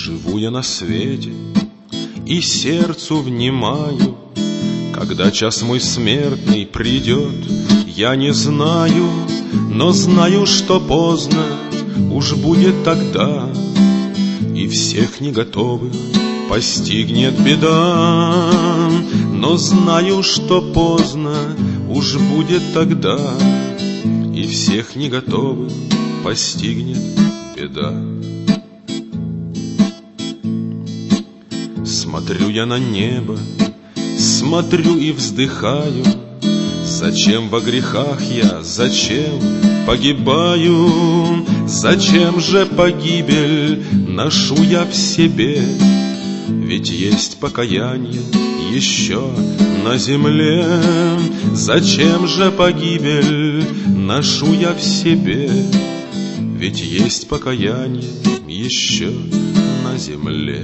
Живу я на свете и сердцу внимаю, когда час мой смертный придет, я не знаю, но знаю, что поздно уж будет тогда, и всех не готовых постигнет беда. Но знаю, что поздно уж будет тогда, и всех не готовых постигнет беда. Смотрю я на небо, смотрю и вздыхаю. Зачем во грехах я, зачем погибаю? Зачем же погибель ношу я в себе? Ведь есть покаяние еще на земле. Зачем же погибель ношу я в себе? Ведь есть покаяние еще на земле.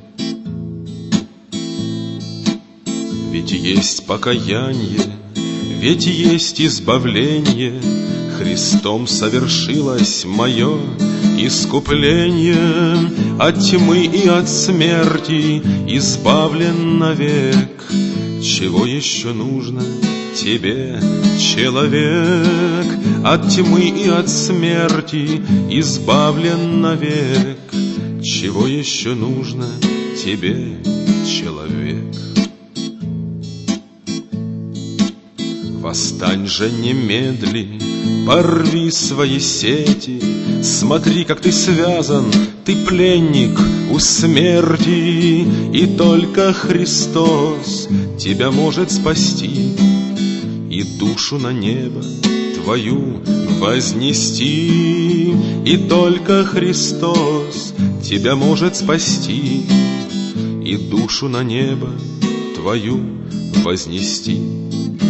Ведь есть покаяние, ведь есть избавление, Христом совершилось мое искупление. От тьмы и от смерти избавлен навек. Чего еще нужно тебе, человек? От тьмы и от смерти избавлен навек. Чего еще нужно тебе, человек? Восстань же немедли, порви свои сети. Смотри, как ты связан, ты пленник у смерти, и только Христос тебя может спасти и душу на небо твою вознести. И только Христос тебя может спасти и душу на небо твою вознести.